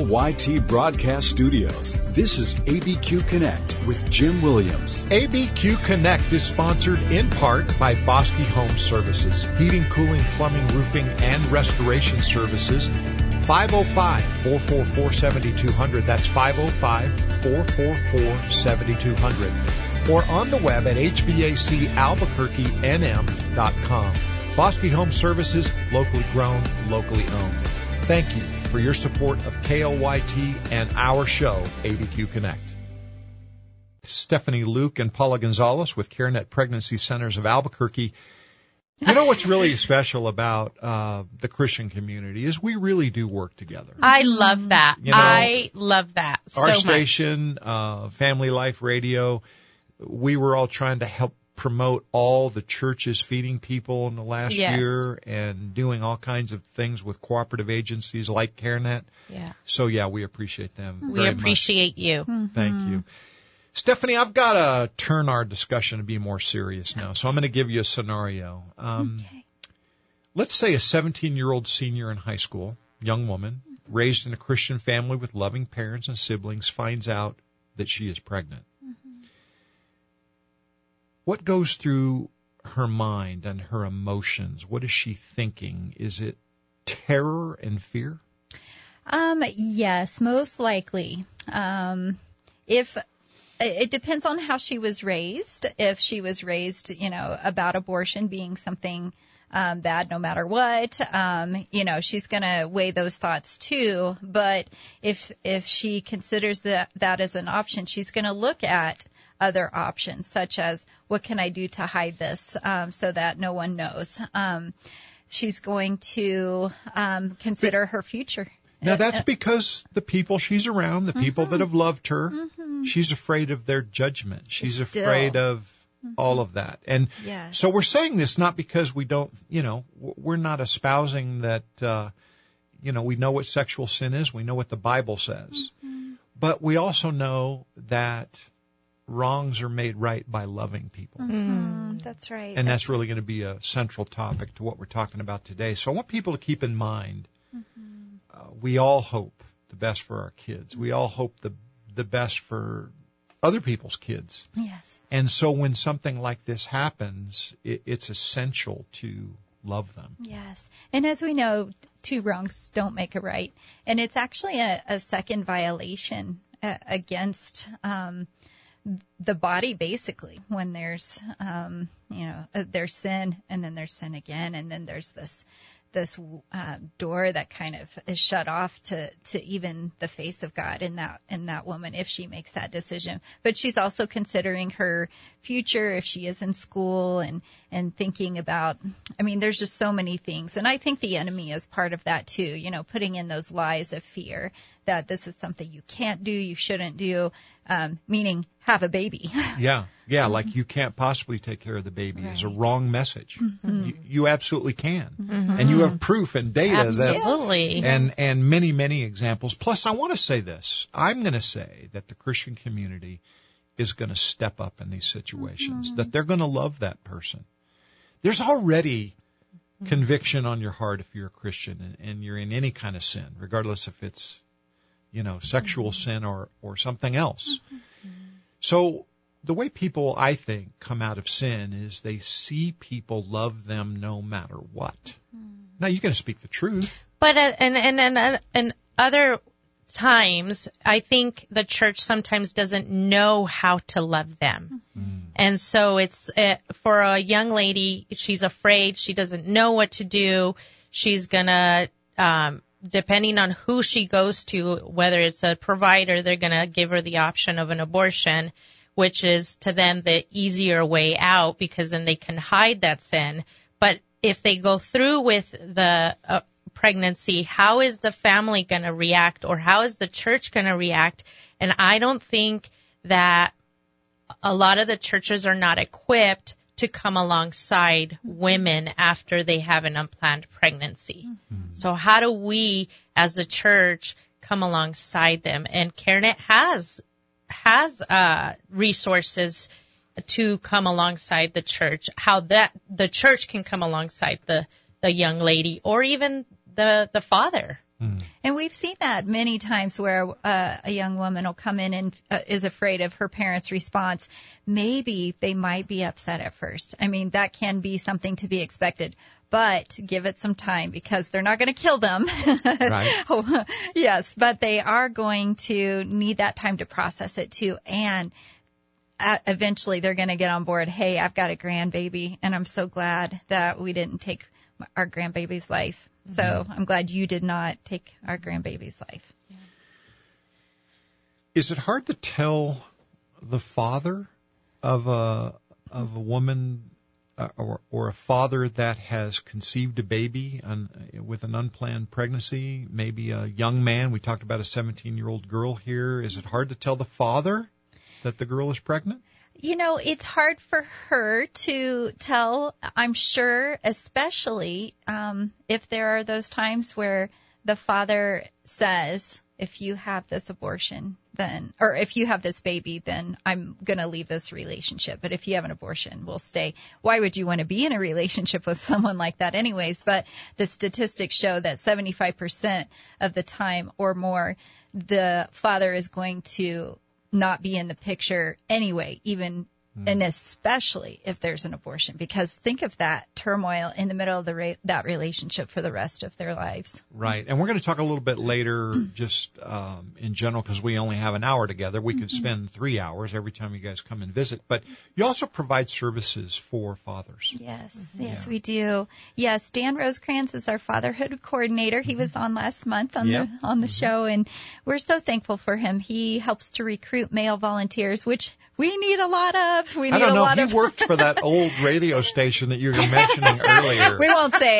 KLYT Broadcast Studios. This is ABQ Connect with Jim Williams. ABQ Connect is sponsored in part by Bosque Home Services, heating, cooling, plumbing, roofing, and restoration services. 505-444-7200. That's 505-444-7200. Or on the web at hvacalbuquerquenm.com. Bosque Home Services, locally grown, locally owned. Thank you for your support of KLYT and our show, ABQ Connect. Stephanie Luke and Paula Gonzalez with CareNet Pregnancy Centers of Albuquerque. You know what's really special about the Christian community is we really do work together. I love that. You know, I love that so much. Our station, Family Life Radio, we were all trying to help promote all the churches feeding people in the last year and doing all kinds of things with cooperative agencies like CareNet. Yeah. So, yeah, we appreciate them We appreciate much. You. Mm-hmm. Thank you. Stephanie, I've got to turn our discussion to be more serious now, so I'm going to give you a scenario. Okay. Let's say a 17-year-old senior in high school, young woman, raised in a Christian family with loving parents and siblings, finds out that she is pregnant. What goes through her mind and her emotions? What is she thinking? Is it terror and fear? Yes, most likely. If it depends on how she was raised. If she was raised, about abortion being something bad no matter what, she's going to weigh those thoughts too. But if she considers that as an option, she's going to look at other options, such as what can I do to hide this so that no one knows. She's going to consider her future. Now, that's because the people she's around, the people that have loved her, she's afraid of their judgment. She's afraid of all of that. And so we're saying this not because we don't, we're not espousing that, we know what sexual sin is. We know what the Bible says. But we also know that wrongs are made right by loving people. That's right. And that's really going to be a central topic to what we're talking about today. So I want people to keep in mind, we all hope the best for our kids. We all hope the best for other people's kids. Yes. And so when something like this happens, it's essential to love them. Yes. And as we know, two wrongs don't make a right. And it's actually a second violation against the body, basically, when there's there's sin, and then there's sin again, and then there's this door that kind of is shut off to even the face of God in that woman if she makes that decision. But she's also considering her future if she is in school and thinking about, there's just so many things. And I think the enemy is part of that too, putting in those lies of fear that this is something you can't do, you shouldn't do, meaning have a baby. Yeah, like you can't possibly take care of the baby is a wrong message. You absolutely can. And you have proof and data. Absolutely. And many, many examples. Plus, I want to say this. I'm going to say that the Christian community is going to step up in these situations, that they're going to love that person. There's already conviction on your heart if you're a Christian and you're in any kind of sin, regardless if it's sexual sin or something else. So the way people, I think, come out of sin is they see people love them no matter what. Now, you're going to speak the truth. But and other times, I think the church sometimes doesn't know how to love them. And so it's for a young lady, she's afraid. She doesn't know what to do. She's going to depending on who she goes to, whether it's a provider, they're going to give her the option of an abortion, which is to them the easier way out because then they can hide that sin. But if they go through with the pregnancy, how is the family going to react, or how is the church going to react? And I don't think that a lot of the churches are not equipped to come alongside women after they have an unplanned pregnancy. So how do we, as a church, come alongside them? And CareNet has resources to come alongside the church. How that the church can come alongside the young lady or even the father. And we've seen that many times where a young woman will come in and is afraid of her parents' response. Maybe they might be upset at first. I mean, that can be something to be expected. But give it some time because they're not going to kill them. Right. Yes, but they are going to need that time to process it too. And eventually they're going to get on board. Hey, I've got a grandbaby, and I'm so glad that we didn't take our grandbaby's life. So I'm glad you did not take our grandbaby's life. Yeah. Is it hard to tell the father of a woman or a father that has conceived a baby with an unplanned pregnancy, maybe a young man? We talked about a 17-year-old girl here. Is it hard to tell the father that the girl is pregnant? You know, it's hard for her to tell, I'm sure, especially if there are those times where the father says, if you have this abortion, then, or if you have this baby, then I'm going to leave this relationship. But if you have an abortion, we'll stay. Why would you want to be in a relationship with someone like that anyways? But the statistics show that 75% of the time or more, the father is going to not be in the picture anyway, even and especially if there's an abortion, because think of that turmoil in the middle of that relationship for the rest of their lives. Right. And we're going to talk a little bit later just in general, because we only have an hour together. We could spend 3 hours every time you guys come and visit. But you also provide services for fathers. Yes, yes, we do. Yes, Dan Rosecrans is our fatherhood coordinator. He was on last month on the show, and we're so thankful for him. He helps to recruit male volunteers, which we need a lot of. I don't know if he worked for that old radio station that you were mentioning earlier. We won't say.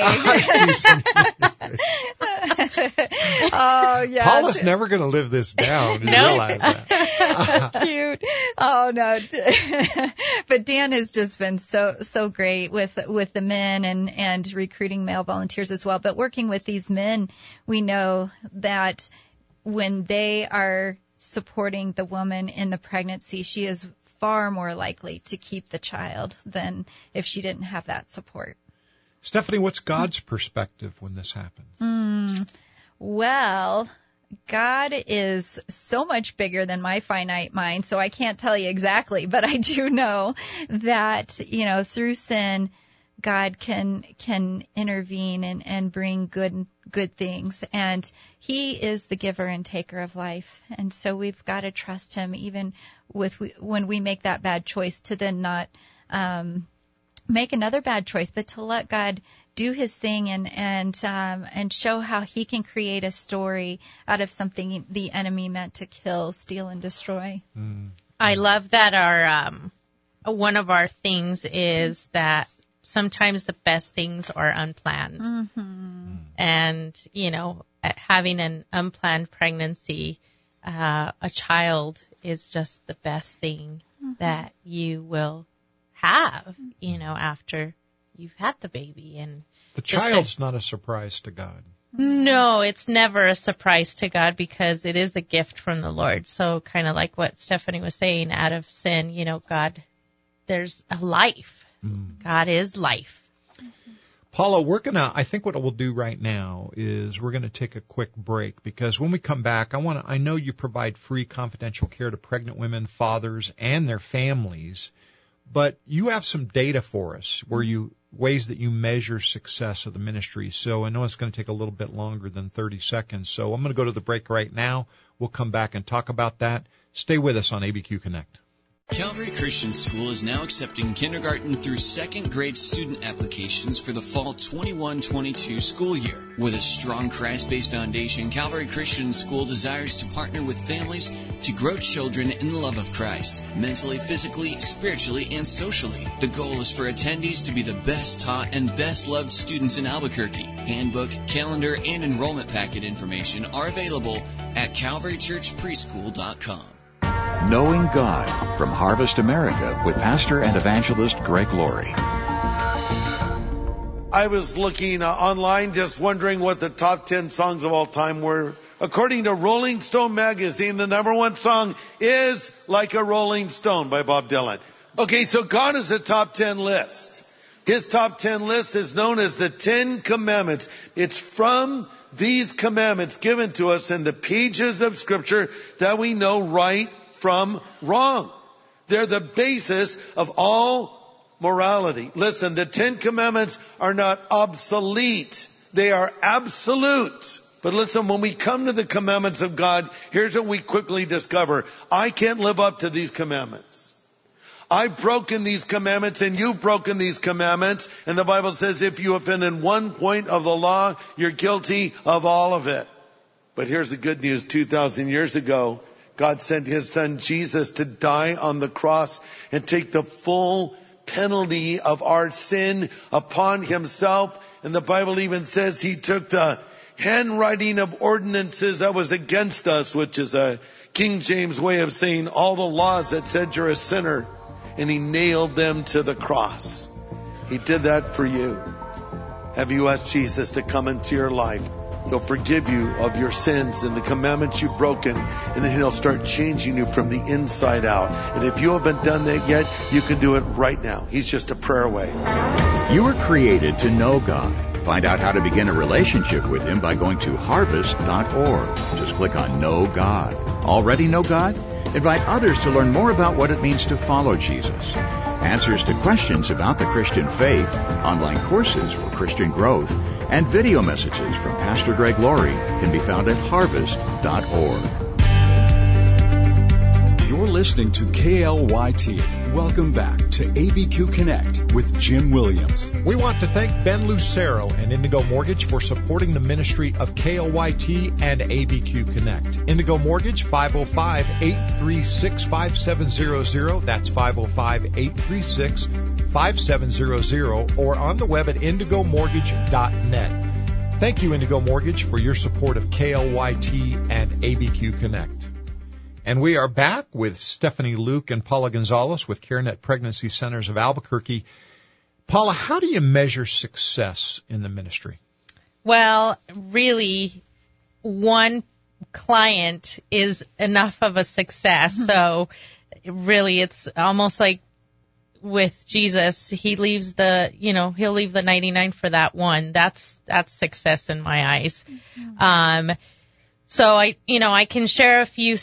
Oh, yeah. Paula's never going to live this down. You realize that. Cute. Oh, no. But Dan has just been so great with the men and recruiting male volunteers as well. But working with these men, we know that when they are supporting the woman in the pregnancy, she is far more likely to keep the child than if she didn't have that support. Stephanie, what's God's perspective when this happens? Well, God is so much bigger than my finite mind, so I can't tell you exactly, but I do know that, you know, through sin, God can intervene and bring good things, and He is the giver and taker of life, and so we've got to trust Him even when we make that bad choice, to then not make another bad choice, but to let God do His thing and show how He can create a story out of something the enemy meant to kill, steal, and destroy. I love that our one of our things is that sometimes the best things are unplanned. And, you know, having an unplanned pregnancy, a child is just the best thing that you will have, you know, after you've had the baby. And the child's not a surprise to God. No, it's never a surprise to God because it is a gift from the Lord. So kind of like what Stephanie was saying, out of sin, you know, God, there's a life. God is life. Paula, I think what we'll do right now is we're going to take a quick break, because when we come back, I know you provide free confidential care to pregnant women, fathers, and their families, but you have some data for us ways that you measure success of the ministry. So I know it's going to take a little bit longer than 30 seconds. So I'm going to go to the break right now. We'll come back and talk about that. Stay with us on ABQ Connect. Calvary Christian School is now accepting kindergarten through second grade student applications for the fall 21-22 school year. With a strong Christ-based foundation, Calvary Christian School desires to partner with families to grow children in the love of Christ, mentally, physically, spiritually, and socially. The goal is for attendees to be the best taught and best loved students in Albuquerque. Handbook, calendar, and enrollment packet information are available at calvarychurchpreschool.com. Knowing God from Harvest America with pastor and evangelist Greg Laurie. I was looking online just wondering what the top 10 songs of all time were. According to Rolling Stone magazine, the number one song is Like a Rolling Stone by Bob Dylan. Okay, so God is a top 10 list. His top 10 list is known as the 10 Commandments. It's from these commandments given to us in the pages of Scripture that we know right from wrong. They're the basis of all morality. Listen, the 10 Commandments are not obsolete. They are absolute. But listen, when we come to the commandments of God, here's what we quickly discover. I can't live up to these commandments. I've broken these commandments and you've broken these commandments. And the Bible says if you offend in one point of the law, you're guilty of all of it. But here's the good news. 2,000 years ago, God sent His Son Jesus to die on the cross and take the full penalty of our sin upon Himself. And the Bible even says He took the handwriting of ordinances that was against us, which is a King James way of saying all the laws that said you're a sinner, and He nailed them to the cross. He did that for you. Have you asked Jesus to come into your life? He'll forgive you of your sins and the commandments you've broken, and then He'll start changing you from the inside out. And if you haven't done that yet, you can do it right now. He's just a prayer away. You were created to know God. Find out how to begin a relationship with Him by going to harvest.org. Just click on Know God. Already know God? Invite others to learn more about what it means to follow Jesus. Answers to questions about the Christian faith, online courses for Christian growth, and video messages from Pastor Greg Laurie can be found at harvest.org. You're listening to KLYT. Welcome back to ABQ Connect with Jim Williams. We want to thank Ben Lucero and Indigo Mortgage for supporting the ministry of KLYT and ABQ Connect. Indigo Mortgage, 505-836-5700. That's 505-836-5700, or on the web at indigomortgage.net. Thank you, Indigo Mortgage, for your support of KLYT and ABQ Connect. And we are back with Stephanie Luke and Paula Gonzalez with CareNet Pregnancy Centers of Albuquerque. Paula, how do you measure success in the ministry? Well, really, one client is enough of a success. So really, it's almost like with Jesus, he'll leave the 99 for that one. That's success in my eyes. So I can share a few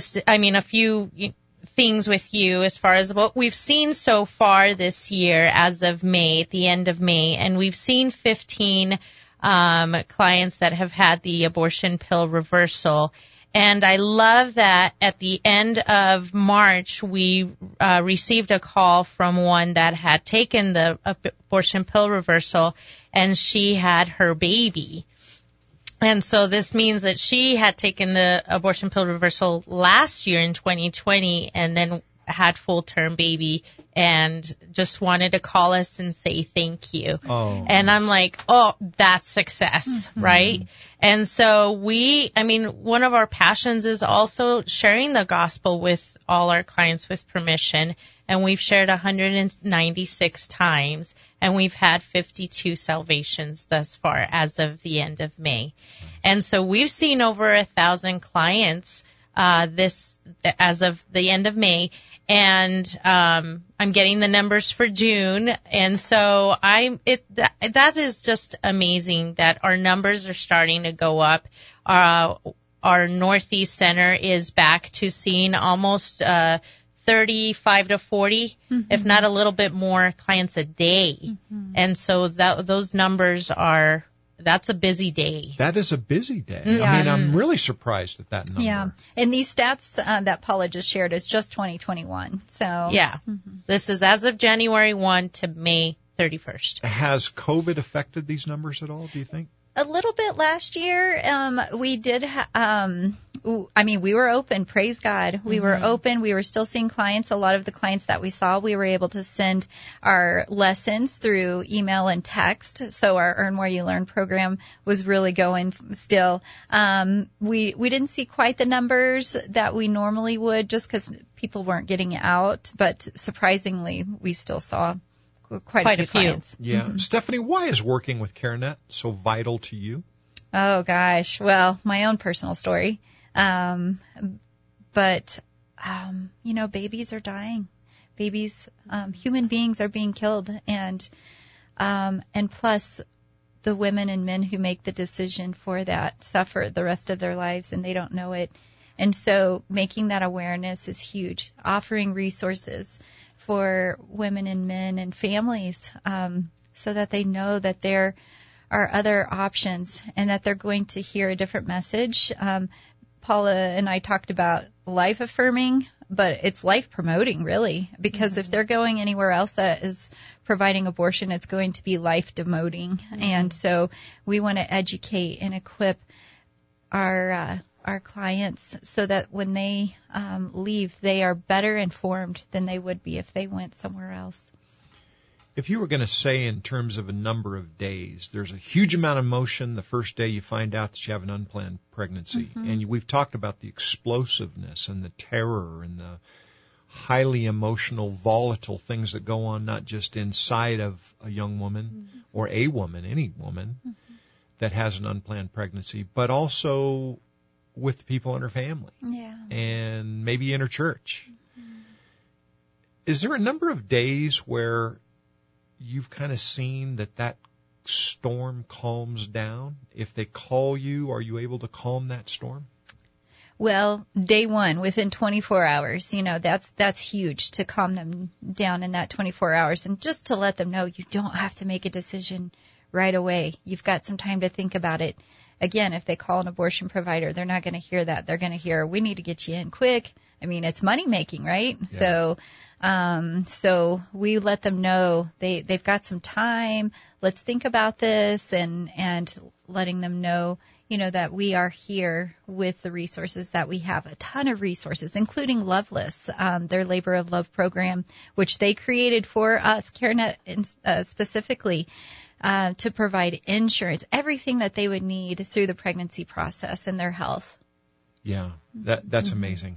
things with you as far as what we've seen so far this year as of May, at the end of May, and we've seen 15 clients that have had the abortion pill reversal. And I love that at the end of March, we received a call from one that had taken the abortion pill reversal, and she had her baby. And so this means that she had taken the abortion pill reversal last year in 2020 and then had full-term baby and just wanted to call us and say thank you. Oh. And I'm like, oh, that's success, right? And so one of our passions is also sharing the gospel with all our clients with permission. And we've shared 196 times, and we've had 52 salvations thus far as of the end of May. And so we've seen over 1,000 clients as of the end of May, and I'm getting the numbers for June, and so that is just amazing that our numbers are starting to go up. Our Northeast Center is back to seeing almost 35 to 40, if not a little bit more clients a day. And so those numbers that's a busy day. That is a busy day. Yeah. I mean, I'm really surprised at that number. Yeah. And these stats that Paula just shared is just 2021. So yeah. This is as of January 1 to May 31st. Has COVID affected these numbers at all, do you think? A little bit last year. We did, we were open, praise God. We were open. We were still seeing clients. A lot of the clients that we saw, we were able to send our lessons through email and text. So our Earn Where You Learn program was really going still. We didn't see quite the numbers that we normally would just because people weren't getting out. But surprisingly, we still saw quite a few clients. Yeah. Stephanie, why is working with CareNet so vital to you? Oh, gosh. Well, my own personal story. But babies are dying. Babies, human beings are being killed. And plus the women and men who make the decision for that suffer the rest of their lives and they don't know it. And so making that awareness is huge. Offering resources for women and men and families so that they know that there are other options and that they're going to hear a different message. Paula and I talked about life affirming, but it's life promoting, really, because if they're going anywhere else that is providing abortion, it's going to be life demoting. And so we want to educate and equip our clients so that when they leave, they are better informed than they would be if they went somewhere else. If you were going to say in terms of a number of days, there's a huge amount of emotion the first day you find out that you have an unplanned pregnancy. And we've talked about the explosiveness and the terror and the highly emotional, volatile things that go on not just inside of a young woman or a woman, any woman that has an unplanned pregnancy, but also with people in her family and maybe in her church. Is there a number of days where you've kind of seen that storm calms down? If they call you, are you able to calm that storm? Well, day one, within 24 hours, that's huge to calm them down in that 24 hours. And just to let them know you don't have to make a decision right away. You've got some time to think about it. Again, if they call an abortion provider, they're not going to hear that. They're going to hear, we need to get you in quick. I mean, it's money making, right? Yeah. So we let them know they've got some time. Let's think about this and letting them know, that we are here with the resources that we have. A ton of resources, including Loveless, their Labor of Love program, which they created for us, CareNet specifically, to provide insurance, everything that they would need through the pregnancy process and their health. Yeah, that's amazing.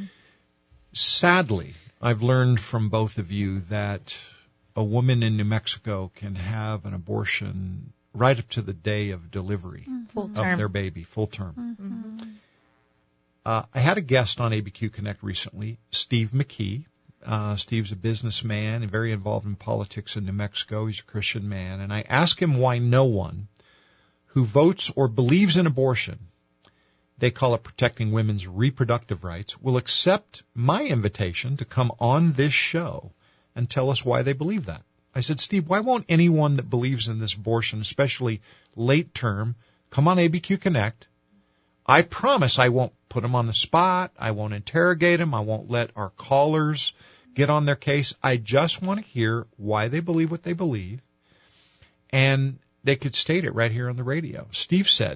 Sadly, I've learned from both of you that a woman in New Mexico can have an abortion right up to the day of delivery of their baby, full term. I had a guest on ABQ Connect recently, Steve McKee. Steve's a businessman and very involved in politics in New Mexico. He's a Christian man. And I asked him why no one who votes or believes in abortion, they call it protecting women's reproductive rights, will accept my invitation to come on this show and tell us why they believe that. I said, Steve, why won't anyone that believes in this abortion, especially late term, come on ABQ Connect? I promise I won't put them on the spot. I won't interrogate them. I won't let our callers get on their case. I just want to hear why they believe what they believe. And they could state it right here on the radio. Steve said,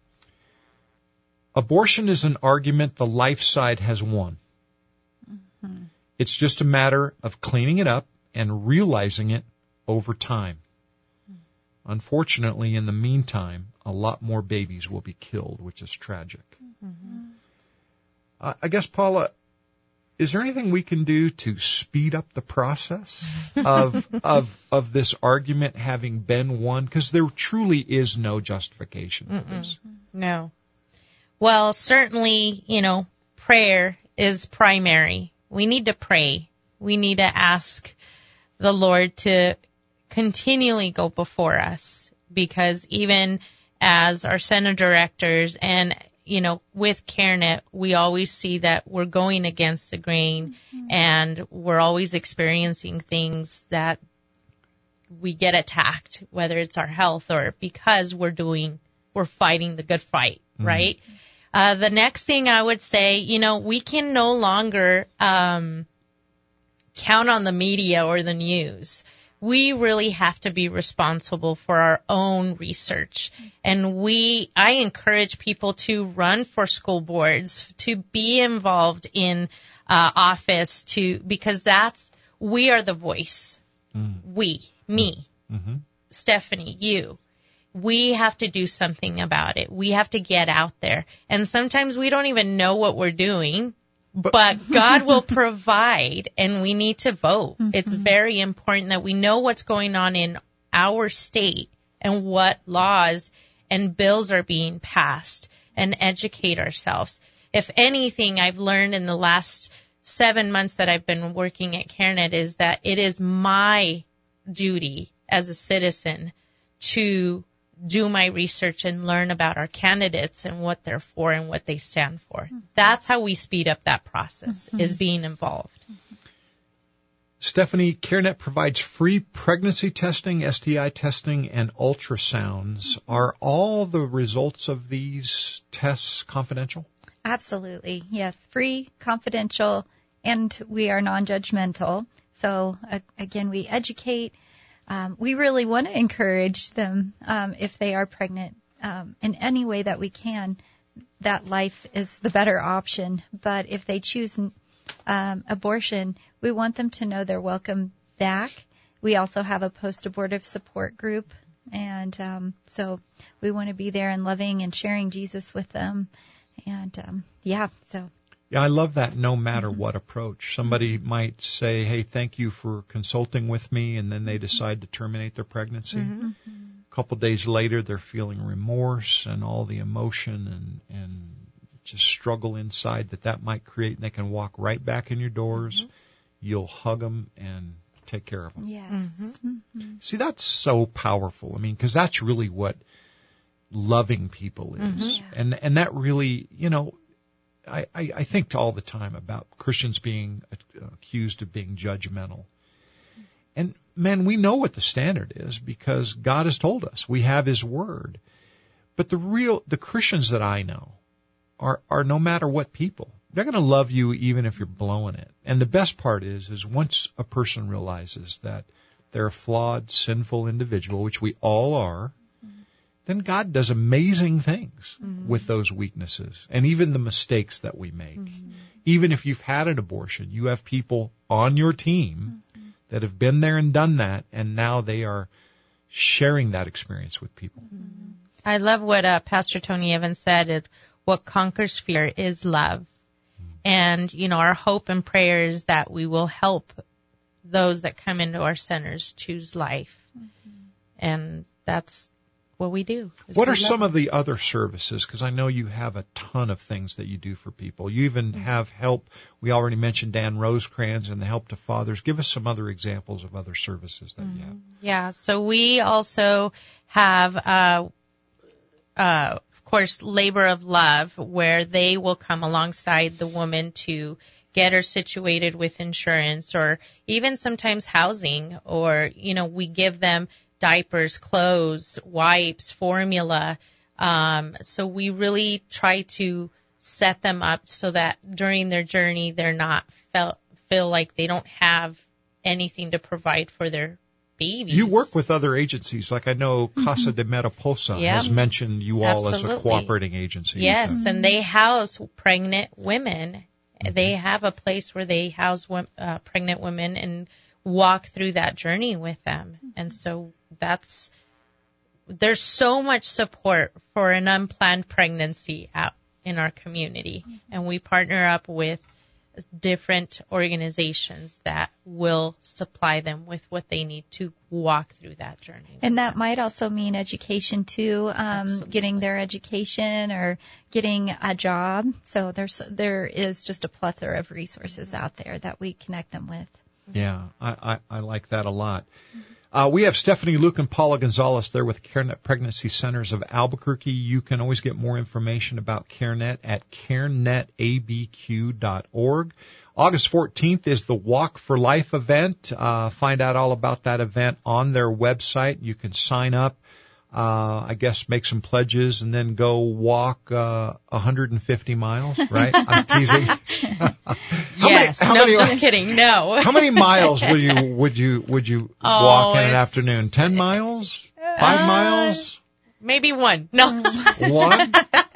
abortion is an argument the life side has won. It's just a matter of cleaning it up and realizing it over time. Unfortunately, in the meantime, a lot more babies will be killed, which is tragic. I guess, Paula, is there anything we can do to speed up the process of this argument having been won? Because there truly is no justification for this. No. Well, certainly, prayer is primary. We need to pray. We need to ask the Lord to continually go before us, because even as our center directors and, with CareNet, we always see that we're going against the grain and we're always experiencing things that we get attacked, whether it's our health or because we're fighting the good fight, right? The next thing I would say, we can no longer count on the media or the news. We really have to be responsible for our own research. And I encourage people to run for school boards, to be involved in office, because we are the voice. Me, Stephanie, you. We have to do something about it. We have to get out there. And sometimes we don't even know what we're doing, but God will provide, and we need to vote. It's very important that we know what's going on in our state and what laws and bills are being passed, and educate ourselves. If anything, I've learned in the last 7 months that I've been working at CareNet is that it is my duty as a citizen to do my research and learn about our candidates and what they're for and what they stand for. That's how we speed up that process, is being involved. Stephanie, CareNet provides free pregnancy testing, STI testing, and ultrasounds. Are all the results of these tests confidential? Absolutely. Yes. Free, confidential, and we are non-judgmental. So again, we educate. We really want to encourage them, if they are pregnant, in any way that we can, that life is the better option. But if they choose abortion, we want them to know they're welcome back. We also have a post-abortive support group, and so we want to be there and loving and sharing Jesus with them. And Yeah, I love that no matter what approach. Somebody might say, hey, thank you for consulting with me, and then they decide to terminate their pregnancy. A couple days later, they're feeling remorse and all the emotion and just struggle inside that might create, and they can walk right back in your doors. You'll hug them and take care of them. yes. See, that's so powerful. I mean, because that's really what loving people is. And that really, I think all the time about Christians being accused of being judgmental. And, man, we know what the standard is because God has told us. We have His Word. But the Christians that I know are no matter what people. They're going to love you even if you're blowing it. And the best part is once a person realizes that they're a flawed, sinful individual, which we all are, then God does amazing things with those weaknesses and even the mistakes that we make. Even if you've had an abortion, you have people on your team that have been there and done that, and now they are sharing that experience with people. I love what Pastor Tony Evans said. What conquers fear is love. And, our hope and prayer is that we will help those that come into our centers choose life. And that's what we do. What are some of the other services? Because I know you have a ton of things that you do for people. You even have help. We already mentioned Dan Rosecrans and the Help to Fathers. Give us some other examples of other services that you have. Yeah, so we also have, of course, Labor of Love, where they will come alongside the woman to get her situated with insurance or even sometimes housing, or, we give them diapers, clothes, wipes, formula. So we really try to set them up so that during their journey they're not feel like they don't have anything to provide for their babies. You work with other agencies, like I know Casa de Mariposa has mentioned you all as a cooperating agency. Yes, and they house pregnant women. They have a place where they house pregnant women and walk through that journey with them. And so there's so much support for an unplanned pregnancy out in our community. And we partner up with different organizations that will supply them with what they need to walk through that journey. And that might also mean education too, getting their education or getting a job. So there is just a plethora of resources out there that we connect them with. Yeah, I like that a lot. We have Stephanie Luke and Paula Gonzalez there with CareNet Pregnancy Centers of Albuquerque. You can always get more information about CareNet at carenetabq.org. August 14th is the Walk for Life event. Find out all about that event on their website. You can sign up, I guess make some pledges, and then go walk 150 miles, right? I'm teasing. Just kidding. No. How many miles would you walk in an afternoon? 10 miles? 5 miles? Maybe 1. No. 1?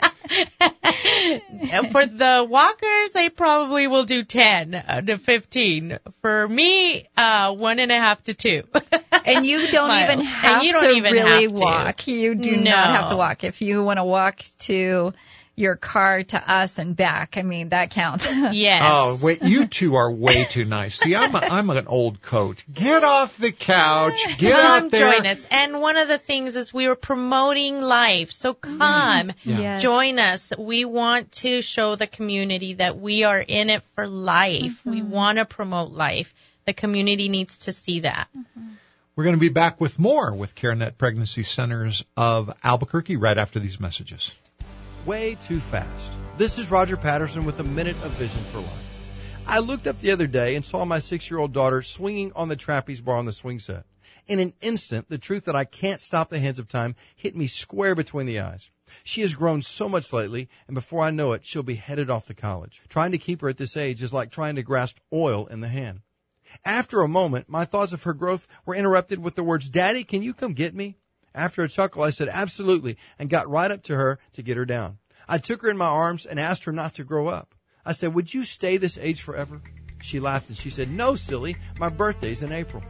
For the walkers, they probably will do 10 to 15. For me, 1.5 to 2. And you don't even have to really walk. You do not have to walk. If you want to walk to your car to us and back, I mean, that counts. Yes. Oh, wait, you two are way too nice. See, I'm an old coat. Get off the couch. Get out there. Join us. And one of the things is we are promoting life. So come, join us. We want to show the community that we are in it for life. We want to promote life. The community needs to see that. We're going to be back with more with CareNet Pregnancy Centers of Albuquerque right after these messages. Way too fast. This is Roger Patterson with a Minute of Vision for Life. I looked up the other day and saw my 6-year-old daughter swinging on the trapeze bar on the swing set. In an instant, the truth that I can't stop the hands of time hit me square between the eyes. She has grown so much lately, and before I know it, she'll be headed off to college. Trying to keep her at this age is like trying to grasp oil in the hand. After a moment, my thoughts of her growth were interrupted with the words, "Daddy, can you come get me?" After a chuckle, I said, "Absolutely," and got right up to her to get her down. I took her in my arms and asked her not to grow up. I said, "Would you stay this age forever?" She laughed and she said, "No, silly, my birthday's in April."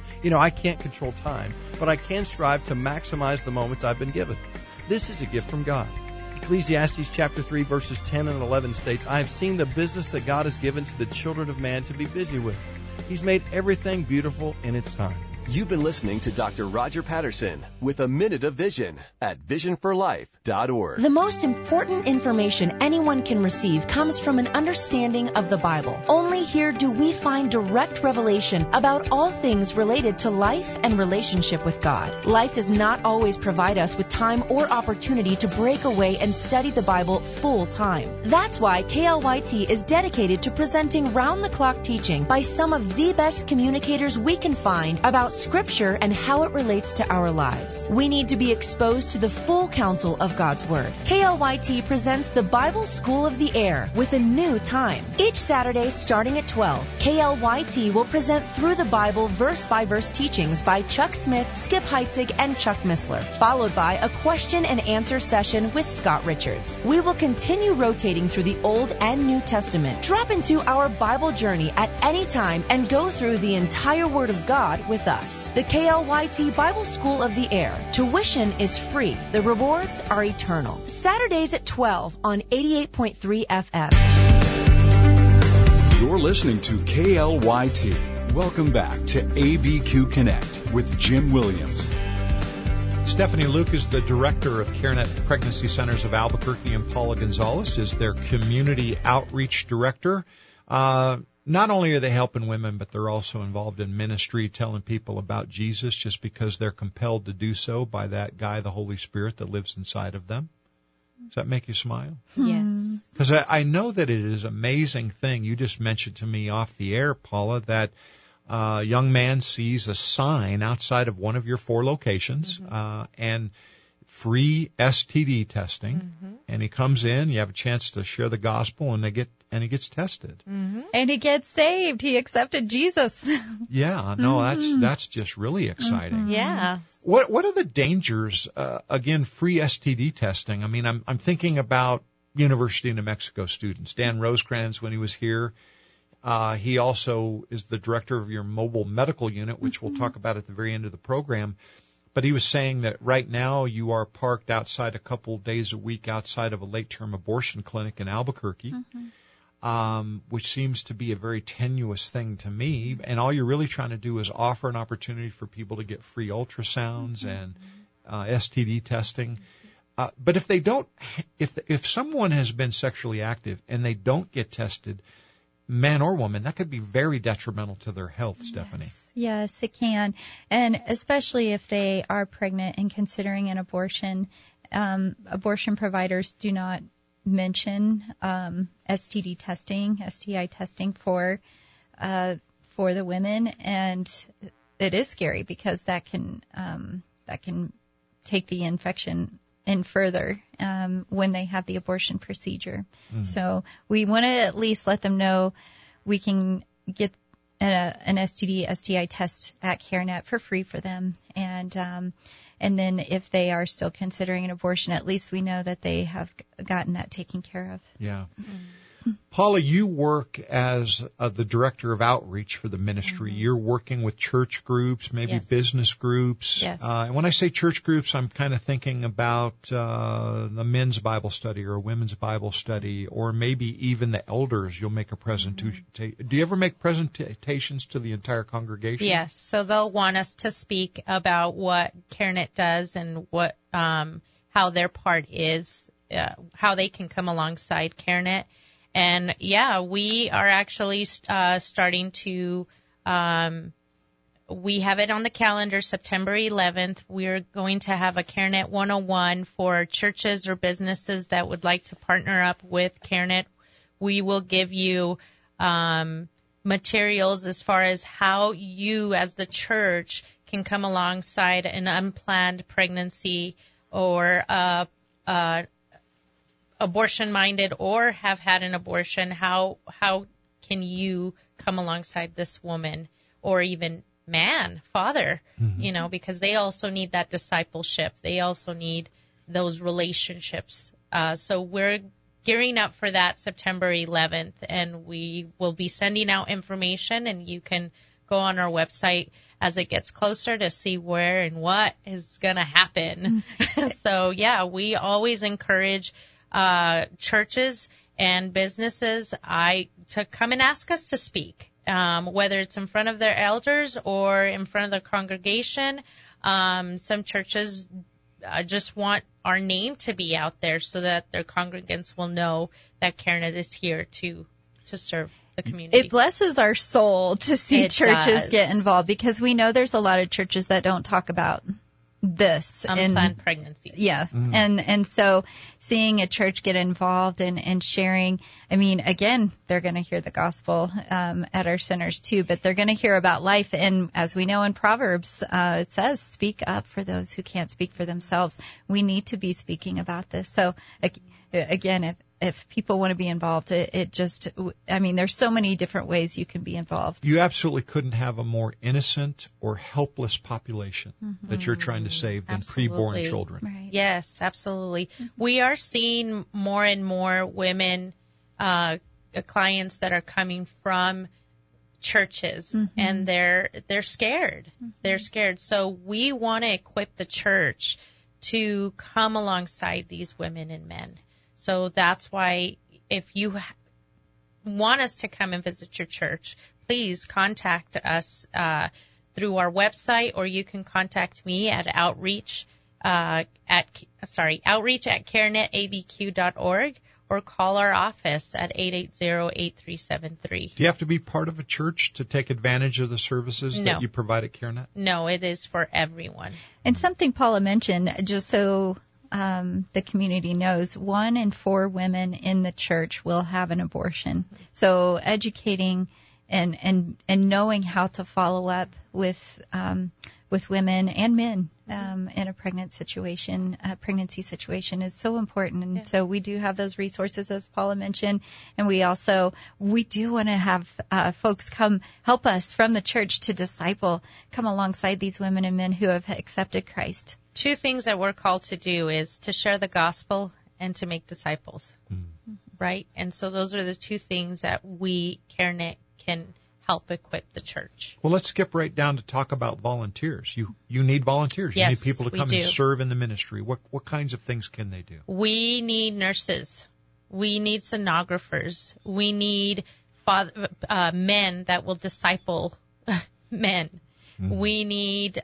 I can't control time, but I can strive to maximize the moments I've been given. This is a gift from God. Ecclesiastes chapter 3, verses 10 and 11 states, "I have seen the business that God has given to the children of man to be busy with. He's made everything beautiful in its time." You've been listening to Dr. Roger Patterson with A Minute of Vision at visionforlife.org. The most important information anyone can receive comes from an understanding of the Bible. Only here do we find direct revelation about all things related to life and relationship with God. Life does not always provide us with time or opportunity to break away and study the Bible full time. That's why KLYT is dedicated to presenting round-the-clock teaching by some of the best communicators we can find about Scripture and how it relates to our lives. We need to be exposed to the full counsel of God's Word. KLYT presents the Bible School of the Air with a new time. Each Saturday starting at 12, KLYT will present Through the Bible verse-by-verse teachings by Chuck Smith, Skip Heitzig, and Chuck Missler, followed by a question and answer session with Scott Richards. We will continue rotating through the Old and New Testament. Drop into our Bible journey at any time and go through the entire Word of God with us. The KLYT Bible School of the Air. Tuition is free. The rewards are eternal. Saturdays at 12 on 88.3 FM. You're listening to KLYT. Welcome back to ABQ Connect with Jim Williams. Stephanie Luke is the director of CareNet Pregnancy Centers of Albuquerque, and Paula Gonzalez is their community outreach director. Not only are they helping women, but they're also involved in ministry, telling people about Jesus just because they're compelled to do so by that guy, the Holy Spirit, that lives inside of them. Does that make you smile? Yes. Because I know that it is an amazing thing. You just mentioned to me off the air, Paula, that a young man sees a sign outside of one of your 4 locations, and free STD testing, and he comes in, you have a chance to share the gospel, and he gets tested. And he gets saved. He accepted Jesus. Yeah, no, that's just really exciting. Yeah. What are the dangers, again, free STD testing? I mean, I'm thinking about University of New Mexico students. Dan Rosecrans, when he was here, he also is the director of your mobile medical unit, which we'll talk about at the very end of the program. But he was saying that right now you are parked outside a couple days a week outside of a late-term abortion clinic in Albuquerque, which seems to be a very tenuous thing to me. And all you're really trying to do is offer an opportunity for people to get free ultrasounds and STD testing. But if they don't, if someone has been sexually active and they don't get tested, man or woman, that could be very detrimental to their health, Stephanie. Yes, it can. And especially if they are pregnant and considering an abortion, abortion providers do not mention STD testing, STI testing for the women. And it is scary because that can take the infection in further when they have the abortion procedure. So we want to at least let them know we can get an STD, STI test at CareNet for free for them. And then if they are still considering an abortion, at least we know that they have gotten that taken care of. Yeah. Paula, you work as the director of outreach for the ministry. You're working with church groups, maybe business groups. Yes. And when I say church groups, I'm kind of thinking about the men's Bible study or women's Bible study, or maybe even the elders. You'll make a presentation. Do you ever make presentations to the entire congregation? Yes. So they'll want us to speak about what CareNet does and what how their part is, how they can come alongside CareNet. And we are actually starting to we have it on the calendar, September 11th. We're going to have a CareNet 101 for churches or businesses that would like to partner up with CareNet. We will give you materials as far as how you as the church can come alongside an unplanned pregnancy or abortion-minded or have had an abortion. How can you come alongside this woman or even man, father, because they also need that discipleship. They also need those relationships. So we're gearing up for that September 11th, and we will be sending out information, and you can go on our website as it gets closer to see where and what is going to happen. So, yeah, we always encourage churches and businesses to come and ask us to speak, whether it's in front of their elders or in front of their congregation. Some churches just want our name to be out there so that their congregants will know that CareNet is here to serve the community. It blesses our soul to see churches get involved, because we know there's a lot of churches that don't talk about this. Unplanned pregnancies. Yes. And so seeing a church get involved and sharing, I mean, again, they're going to hear the gospel at our centers too, but they're going to hear about life. And as we know in Proverbs, it says, speak up for those who can't speak for themselves. We need to be speaking about this. So again, if people want to be involved, there's so many different ways you can be involved. You absolutely couldn't have a more innocent or helpless population that you're trying to save than preborn children. Right. Yes, absolutely. We are seeing more and more women, clients that are coming from churches, and they're scared. They're scared. So we want to equip the church to come alongside these women and men. So that's why if you want us to come and visit your church, please contact us through our website, or you can contact me at outreach at carenetabq.org, or call our office at 880-8373. Do you have to be part of a church to take advantage of the services that you provide at CareNet? No, it is for everyone. And something Paula mentioned, just so the community knows, 1 in 4 women in the church will have an abortion. So educating and knowing how to follow up with women and men in a pregnancy situation is so important. And so we do have those resources, as Paula mentioned, and we do want to have folks come help us from the church to disciple, come alongside these women and men who have accepted Christ. 2 things that we're called to do is to share the gospel and to make disciples, right? And so those are the 2 things that we, CareNet, can help equip the church. Well, let's skip right down to talk about volunteers. You need volunteers. You need people to come and serve in the ministry. What kinds of things can they do? We need nurses. We need sonographers. We need men that will disciple men. We need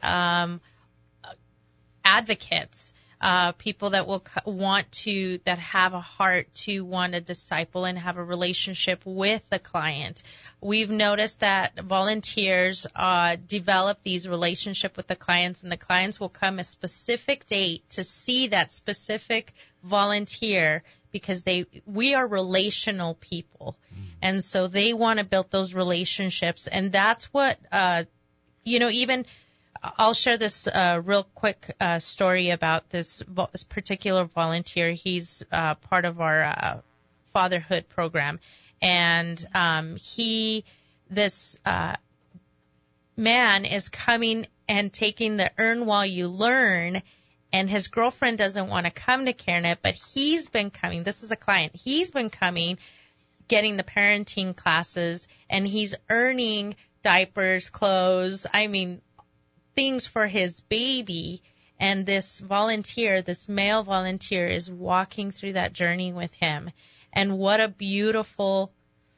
advocates, people that will that have a heart to want to disciple and have a relationship with the client. We've noticed that volunteers develop these relationships with the clients, and the clients will come a specific date to see that specific volunteer, because we are relational people. And so they want to build those relationships, and that's what, even I'll share this real quick story about this particular volunteer. He's part of our fatherhood program, and this man is coming and taking the Earn While You Learn, and his girlfriend doesn't want to come to CareNet, but he's been coming. This is a client. He's been coming, getting the parenting classes, and he's earning diapers, clothes, things for his baby. And this male volunteer is walking through that journey with him. And what a beautiful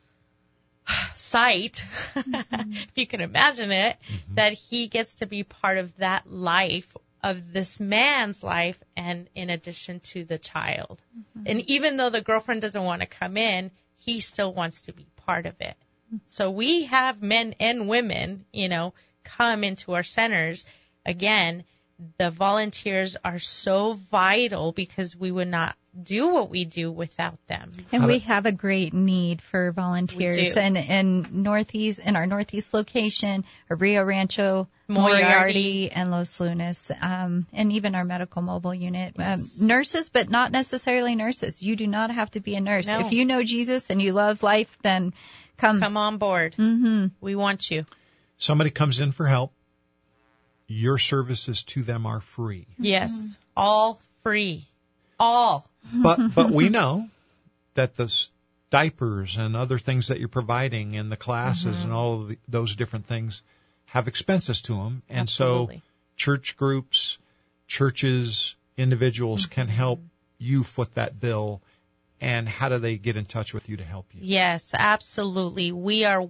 sight, if you can imagine it, that he gets to be part of that life, of this man's life, and in addition to the child. And even though the girlfriend doesn't want to come in, he still wants to be part of it. So we have men and women, come into our centers, again, the volunteers are so vital because we would not do what we do without them. And we have a great need for volunteers. And in our Northeast location, Rio Rancho, Moriarty, and Los Lunas, and even our medical mobile unit. Yes. Nurses, but not necessarily nurses. You do not have to be a nurse. No. If you know Jesus and you love life, then come on board. Mm-hmm. We want you. Somebody comes in for help. Your services to them are free. Yes, all free. All. But we know that the diapers and other things that you're providing and the classes and all of those different things have expenses to them. And Absolutely. So church groups, churches, individuals can help you foot that bill. And how do they get in touch with you to help you? Yes, absolutely. We are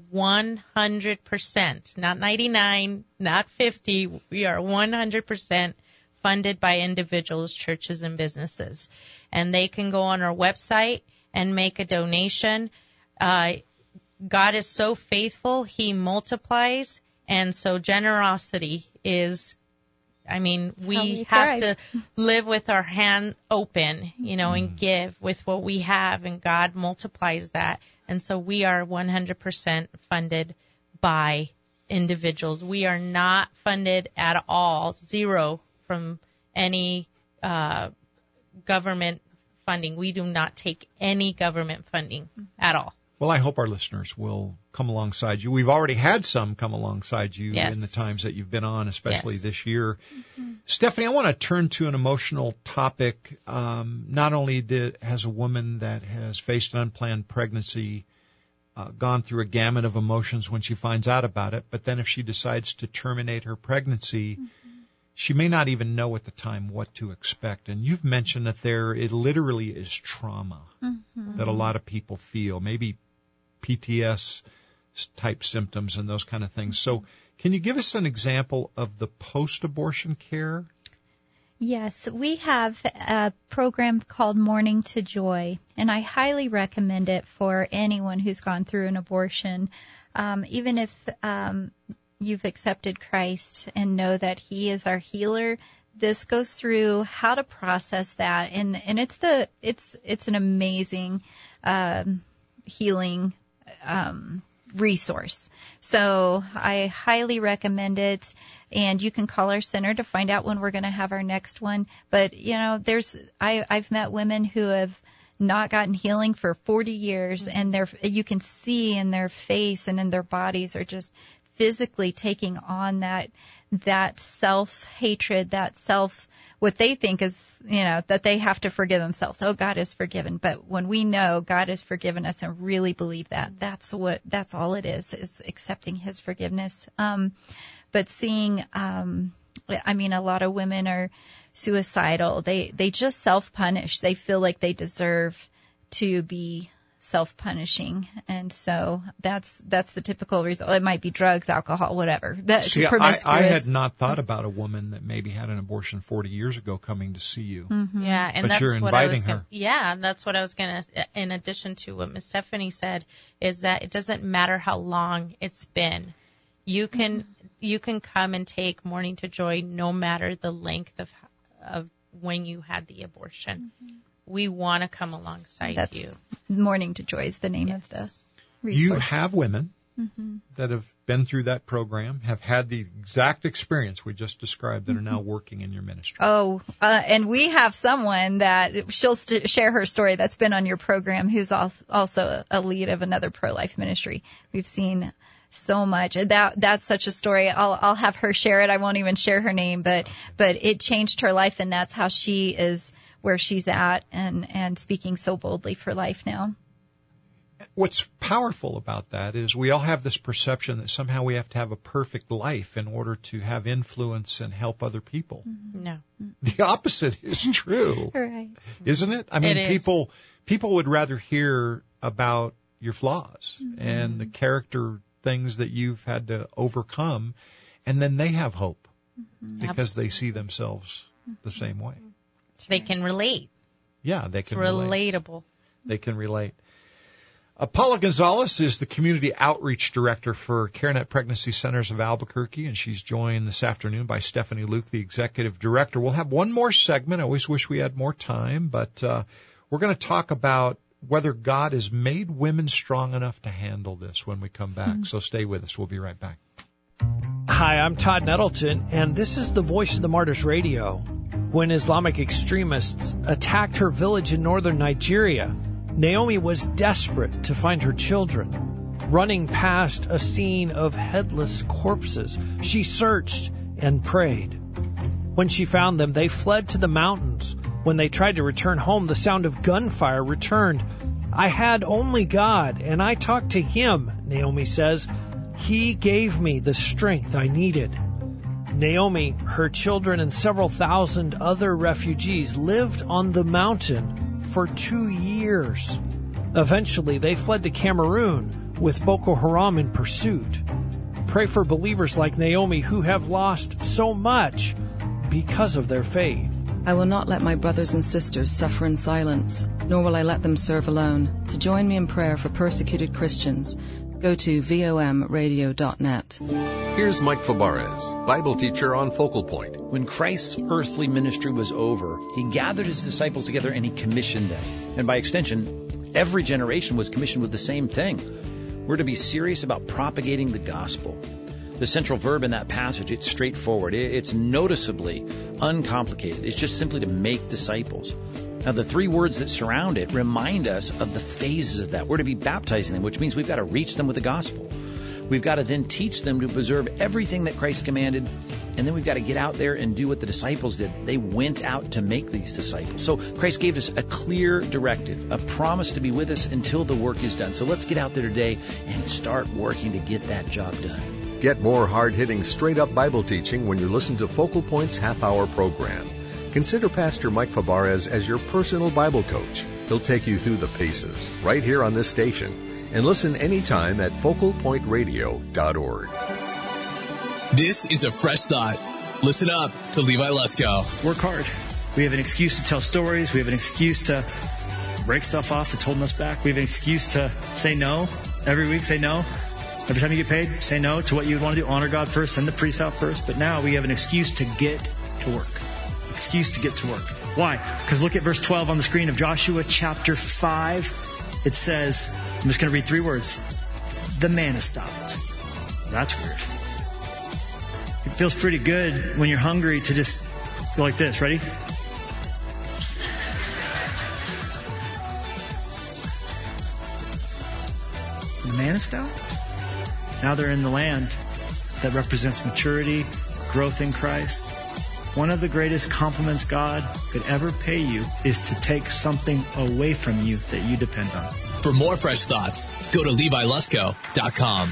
100%, not 99, not 50. We are 100% funded by individuals, churches, and businesses. And they can go on our website and make a donation. God is so faithful. He multiplies. And so generosity is, we have to live with our hand open, and give with what we have, and God multiplies that. And so we are 100% funded by individuals. We are not funded at all, zero from any government funding. We do not take any government funding at all. Well, I hope our listeners will come alongside you. We've already had some come alongside you in the times that you've been on, especially this year. Stephanie, I want to turn to an emotional topic. Not only has a woman that has faced an unplanned pregnancy gone through a gamut of emotions when she finds out about it, but then if she decides to terminate her pregnancy, she may not even know at the time what to expect. And you've mentioned that it literally is trauma that a lot of people feel, maybe PTS type symptoms and those kind of things. So can you give us an example of the post-abortion care? Yes, we have a program called Morning to Joy, and I highly recommend it for anyone who's gone through an abortion. Even if you've accepted Christ and know that He is our healer, this goes through how to process that, and it's an amazing healing resource. So I highly recommend it, and you can call our center to find out when we're going to have our next one. But I've met women who have not gotten healing for 40 years, and you can see in their face and in their bodies are just physically taking on that self-hatred, what they think is, that they have to forgive themselves. Oh, God is forgiven. But when we know God has forgiven us and really believe that, that's all it is accepting His forgiveness. But seeing, a lot of women are suicidal. They just self-punish. They feel like they deserve to be self-punishing, and so that's the typical result. It might be drugs, alcohol, whatever. See, I had not thought about a woman that maybe had an abortion 40 years ago coming to see you. Yeah, and but that's you're inviting her. Yeah, that's what I was going to, in addition to what Ms. Stephanie said, is that it doesn't matter how long it's been. You can come and take Morning to Joy no matter the length of when you had the abortion. We want to come alongside you. Morning to Joy is the name of the resource. You have women that have been through that program, have had the exact experience we just described, that are now working in your ministry. Oh, and we have someone that she'll share her story that's been on your program, who's also a lead of another pro-life ministry. We've seen so much. That's such a story. I'll have her share it. I won't even share her name, but it changed her life, and that's how she is where she's at and speaking so boldly for life now. What's powerful about that is we all have this perception that somehow we have to have a perfect life in order to have influence and help other people. No. The opposite is true. Right. Isn't it? I mean, people would rather hear about your flaws and the character things that you've had to overcome, and then they have hope because they see themselves the same way. They can relate. Yeah, they can relate. relate. Relatable. They can relate. Paula Gonzalez is the Community Outreach Director for CareNet Pregnancy Centers of Albuquerque, and she's joined this afternoon by Stephanie Luke, the Executive Director. We'll have one more segment. I always wish we had more time, but we're going to talk about whether God has made women strong enough to handle this when we come back. So stay with us. We'll be right back. Hi, I'm Todd Nettleton, and this is the Voice of the Martyrs Radio. When Islamic extremists attacked her village in northern Nigeria, Naomi was desperate to find her children. Running past a scene of headless corpses, she searched and prayed. When she found them, they fled to the mountains. When they tried to return home, the sound of gunfire returned. I had only God, and I talked to Him, Naomi says. He gave me the strength I needed. Naomi, her children, and several thousand other refugees lived on the mountain for 2 years. Eventually, they fled to Cameroon with Boko Haram in pursuit. Pray for believers like Naomi who have lost so much because of their faith. I will not let my brothers and sisters suffer in silence, nor will I let them serve alone. To join me in prayer for persecuted Christians, go to vomradio.net. Here's Mike Fabarez, Bible teacher on Focal Point. When Christ's earthly ministry was over, He gathered His disciples together and He commissioned them. And by extension, every generation was commissioned with the same thing. We're to be serious about propagating the gospel. The central verb in that passage, it's straightforward. It's noticeably uncomplicated. It's just simply to make disciples. Now, the three words that surround it remind us of the phases of that. We're to be baptizing them, which means we've got to reach them with the gospel. We've got to then teach them to observe everything that Christ commanded, and then we've got to get out there and do what the disciples did. They went out to make these disciples. So Christ gave us a clear directive, a promise to be with us until the work is done. So let's get out there today and start working to get that job done. Get more hard-hitting, straight-up Bible teaching when you listen to Focal Point's half-hour program. Consider Pastor Mike Fabarez as your personal Bible coach. He'll take you through the paces right here on this station. And listen anytime at focalpointradio.org. This is a fresh thought. Listen up to Levi Lusko. Work hard. We have an excuse to tell stories. We have an excuse to break stuff off that's holding us back. We have an excuse to say no. Every week, say no. Every time you get paid, say no to what you want to do. Honor God first, send the priests out first. But now we have an excuse to get to work. Excuse to get to work. Why? Because look at verse 12 on the screen of Joshua chapter 5. It says, I'm just going to read 3 words. The manna stopped. That's weird. It feels pretty good when you're hungry to just go like this. Ready? The manna stopped. Now they're in the land that represents maturity, growth in Christ. One of the greatest compliments God could ever pay you is to take something away from you that you depend on. For more fresh thoughts, go to LeviLusko.com.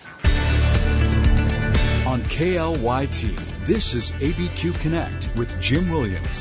On KLYT, this is ABQ Connect with Jim Williams.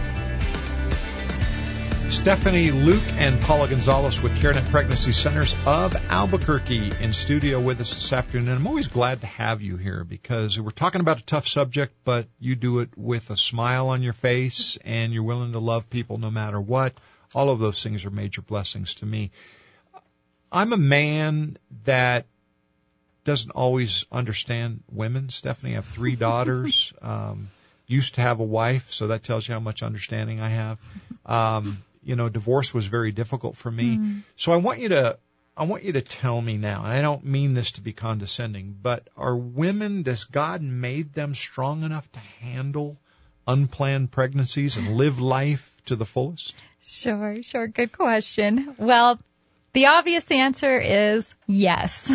Stephanie Luke and Paula Gonzalez with CareNet Pregnancy Centers of Albuquerque in studio with us this afternoon. And I'm always glad to have you here because we're talking about a tough subject, but you do it with a smile on your face and you're willing to love people no matter what. All of those things are major blessings to me. I'm a man that doesn't always understand women. Stephanie, I have 3 daughters. Used to have a wife, so that tells you how much understanding I have. Divorce was very difficult for me. So I want you to tell me now, and I don't mean this to be condescending, but are women, does God made them strong enough to handle unplanned pregnancies and live life to the fullest? Sure. Good question. Well, the obvious answer is yes.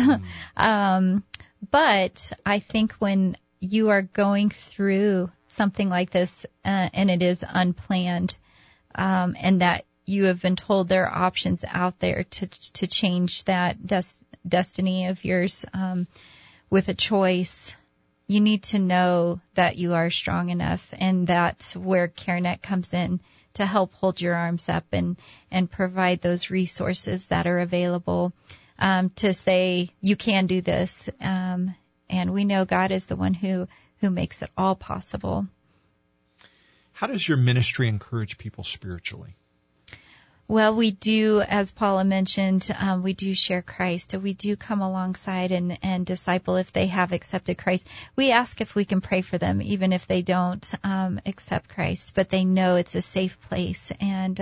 But I think when you are going through something like this, and it is unplanned, and that you have been told there are options out there to change that destiny of yours with a choice, you need to know that you are strong enough, and that's where CareNet comes in to help hold your arms up and provide those resources that are available to say you can do this. And we know God is the one who makes it all possible. How does your ministry encourage people spiritually? Well, we do, as Paula mentioned, we do share Christ. We do come alongside and disciple if they have accepted Christ. We ask if we can pray for them, even if they don't accept Christ, but they know it's a safe place, and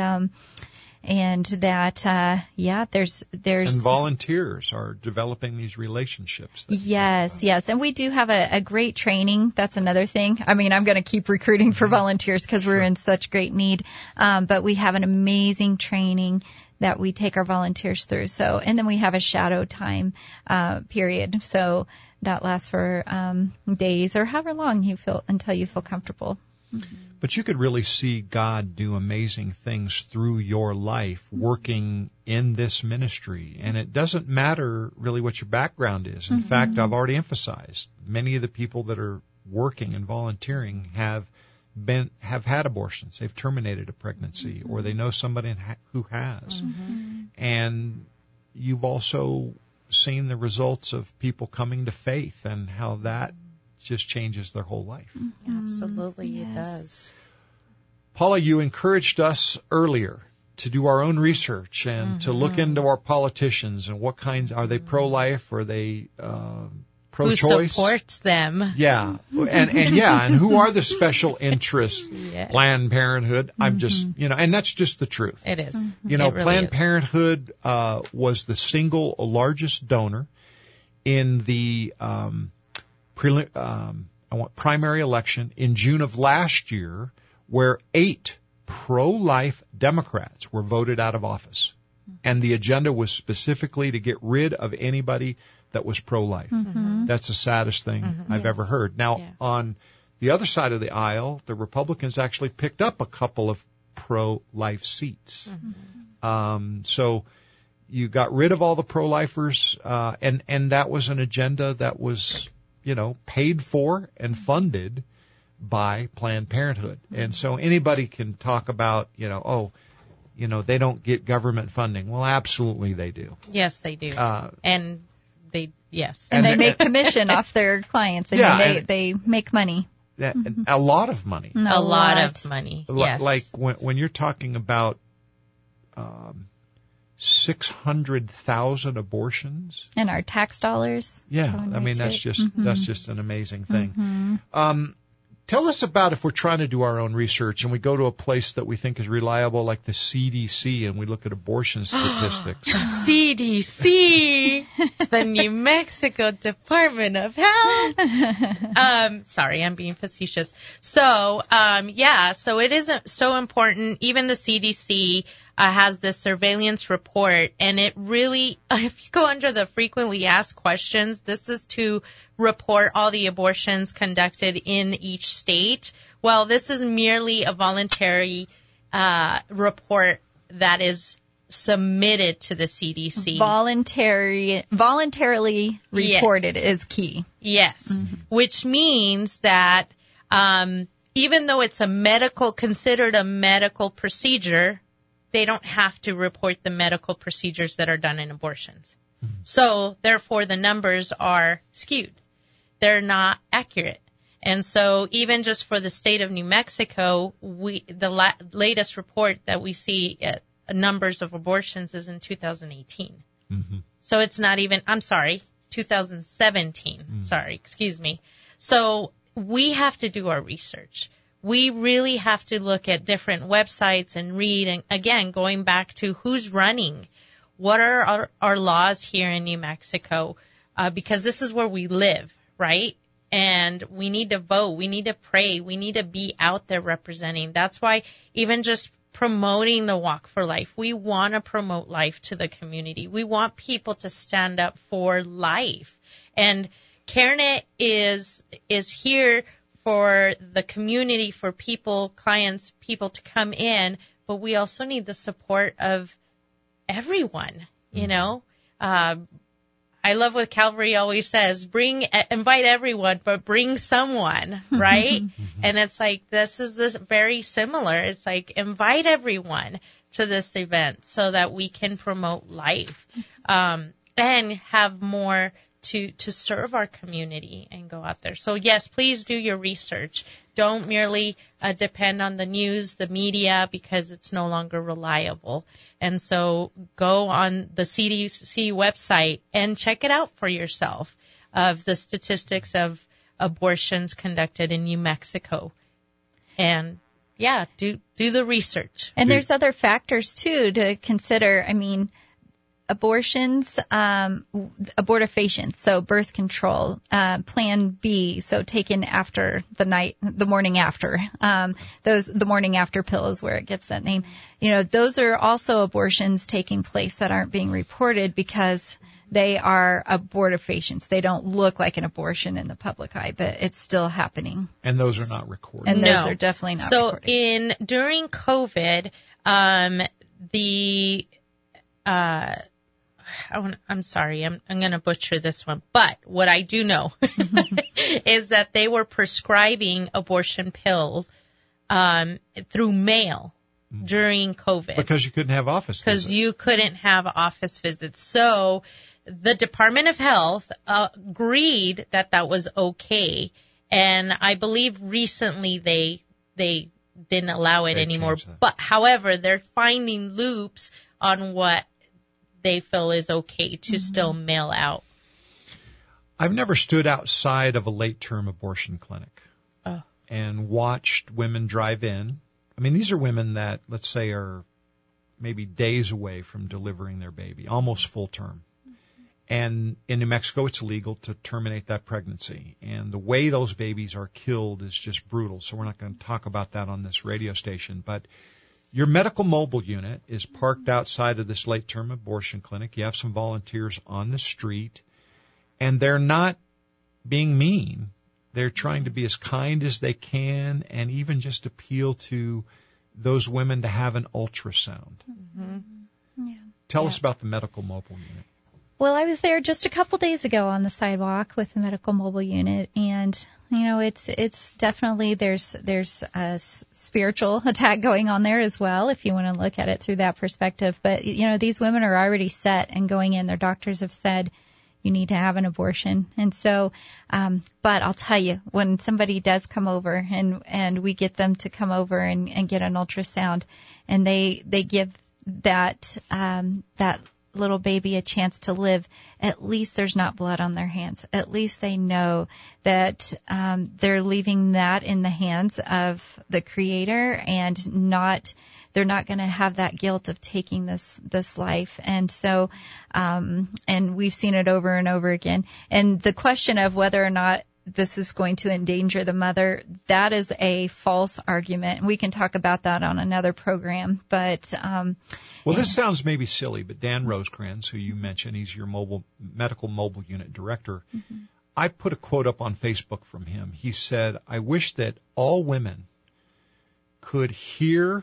that there's and volunteers are developing these relationships. Yes, and we do have a great training. That's another thing. I mean, I'm going to keep recruiting for volunteers because we're in such great need. But we have an amazing training that we take our volunteers through. So, and then we have a shadow time period. So that lasts for days or however long you feel until you feel comfortable. But you could really see God do amazing things through your life working in this ministry. And it doesn't matter really what your background is. In fact, I've already emphasized many of the people that are working and volunteering have had abortions. They've terminated a pregnancy, or they know somebody who has. And you've also seen the results of people coming to faith and how that just changes their whole life. Absolutely, it does. Paula, you encouraged us earlier to do our own research and to look into our politicians and what kinds, are they pro-life, are they pro-choice? Who supports them. Yeah, and who are the special interests? Planned Parenthood. I'm just, and that's just the truth. It is. Really Planned Parenthood was the single largest donor in the primary election in June of last year, where 8 pro-life Democrats were voted out of office. And the agenda was specifically to get rid of anybody that was pro-life. That's the saddest thing I've ever heard. Now, on the other side of the aisle, the Republicans actually picked up a couple of pro-life seats. So you got rid of all the pro-lifers, and that was an agenda that was paid for and funded by Planned Parenthood. And so anybody can talk about, they don't get government funding. Well, absolutely they do. Yes, they do. And they make commission off their clients. They make money. A lot of money. A lot of money. Yes. Like when you're talking about 600,000 abortions. And our tax dollars. Yeah, I mean, that's just an amazing thing. Tell us about if we're trying to do our own research and we go to a place that we think is reliable, like the CDC, and we look at abortion statistics. CDC, the New Mexico Department of Health. Sorry, I'm being facetious. So it isn't so important. Even the CDC has this surveillance report, and it really, if you go under the frequently asked questions, this is to report all the abortions conducted in each state. Well, this is merely a voluntary report that is submitted to the CDC. Voluntarily reported is key. Yes, which means that even though it's considered a medical procedure, they don't have to report the medical procedures that are done in abortions. So, therefore, the numbers are skewed. They're not accurate. And so, even just for the state of New Mexico, the latest report that we see numbers of abortions is in 2018. So, it's not even, 2017. Sorry, excuse me. So, we have to do our research. We really have to look at different websites and read. And again, going back to who's running, what are our laws here in New Mexico? Because this is where we live, right? And we need to vote. We need to pray. We need to be out there representing. That's why even just promoting the Walk for Life, we want to promote life to the community. We want people to stand up for life. And CareNet is here for the community, for clients, people to come in, but we also need the support of everyone, I love what Calvary always says, invite everyone, but bring someone, right? And it's like, this is very similar. It's like, invite everyone to this event so that we can promote life, and have more to serve our community and go out there. So yes, please do your research. Don't merely depend on the news, the media, because it's no longer reliable. And so go on the CDC website and check it out for yourself of the statistics of abortions conducted in New Mexico. And yeah, do the research. And there's other factors too to consider. I mean, abortions, abortifacients, so birth control, Plan B, so taken after the morning after. The morning after pill is where it gets that name. You know, those are also abortions taking place that aren't being reported because they are abortifacients. They don't look like an abortion in the public eye, but it's still happening. And those are not recorded. And those are definitely not recorded. So during COVID, I'm sorry, I'm going to butcher this one, but what I do know is that they were prescribing abortion pills through mail during COVID. Because you couldn't have office visits. Because you couldn't have office visits. So the Department of Health agreed that was okay, and I believe recently they didn't allow it anymore. But however, they're finding loops on what they feel is okay to still mail out. I've never stood outside of a late-term abortion clinic and watched women drive in. I mean, these are women that, let's say, are maybe days away from delivering their baby, almost full term. And in New Mexico, it's illegal to terminate that pregnancy. And the way those babies are killed is just brutal. So we're not going to talk about that on this radio station. But your medical mobile unit is parked outside of this late-term abortion clinic. You have some volunteers on the street, and they're not being mean. They're trying to be as kind as they can and even just appeal to those women to have an ultrasound. Tell us about the medical mobile unit. Well, I was there just a couple days ago on the sidewalk with the medical mobile unit, and you know, it's definitely there's a spiritual attack going on there as well, if you want to look at it through that perspective. But you know, these women are already set and going in. Their doctors have said you need to have an abortion, and so. But I'll tell you, when somebody does come over and we get them to come over and get an ultrasound, and they give that little baby a chance to live, at least there's not blood on their hands. At least they know that they're leaving that in the hands of the Creator, and they're not going to have that guilt of taking this life. And so and we've seen it over and over again. And the question of whether or not this is going to endanger the mother, that is a false argument. And we can talk about that on another program. But well, this sounds maybe silly, but Dan Rosecrans, who you mentioned, he's your medical mobile unit director. I put a quote up on Facebook from him. He said, "I wish that all women could hear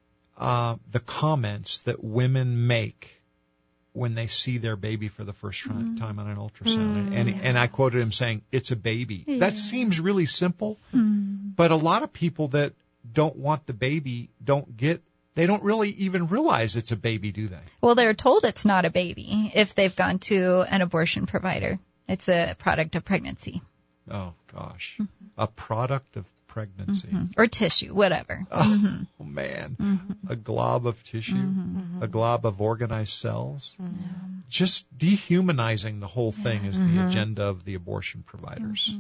the comments that women make when they see their baby for the first time on an ultrasound." And I quoted him saying, "It's a baby." Yeah. That seems really simple, but a lot of people that don't want the baby they don't really even realize it's a baby, do they? Well, they're told it's not a baby if they've gone to an abortion provider. It's a product of pregnancy. Oh, gosh. A product of pregnancy. Or tissue, whatever. Oh, man. A glob of tissue, a glob of organized cells. Just dehumanizing the whole thing is the agenda of the abortion providers.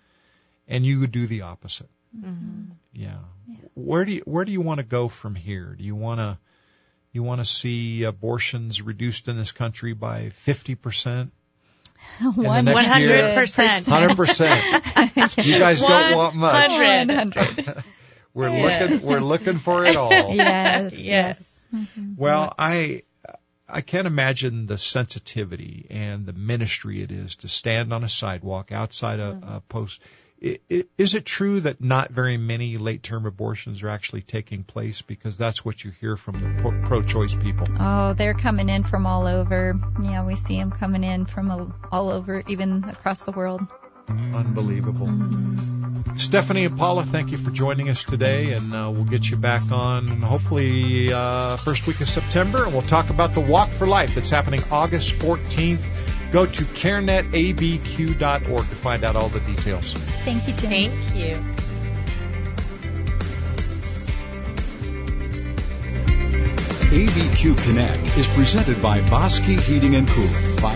And you would do the opposite. Yeah. Where do you want to go from here? Do you want to see abortions reduced in this country by 50%? 100%. 100%. You guys don't want much. 100. We're looking for it all. Yes. Well, I can't imagine the sensitivity and the ministry it is to stand on a sidewalk outside a post. Is it true that not very many late-term abortions are actually taking place? Because that's what you hear from the pro-choice people. Oh, they're coming in from all over. Yeah, we see them coming in from all over, even across the world. Unbelievable. Stephanie and Paula, thank you for joining us today, and we'll get you back on hopefully first week of September, and we'll talk about the Walk for Life that's happening August 14th. Go to carenetabq.org to find out all the details. Thank you, Jim. Thank you. ABQ Connect is presented by Bosque Heating and Cooling,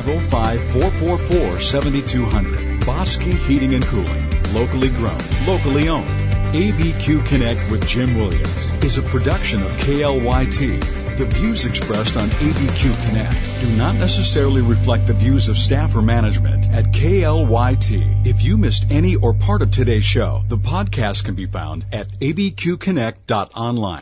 505-444-7200. Bosque Heating and Cooling, locally grown, locally owned. ABQ Connect with Jim Williams is a production of KLYT. The views expressed on ABQ Connect do not necessarily reflect the views of staff or management at KLYT. If you missed any or part of today's show, the podcast can be found at abqconnect.online.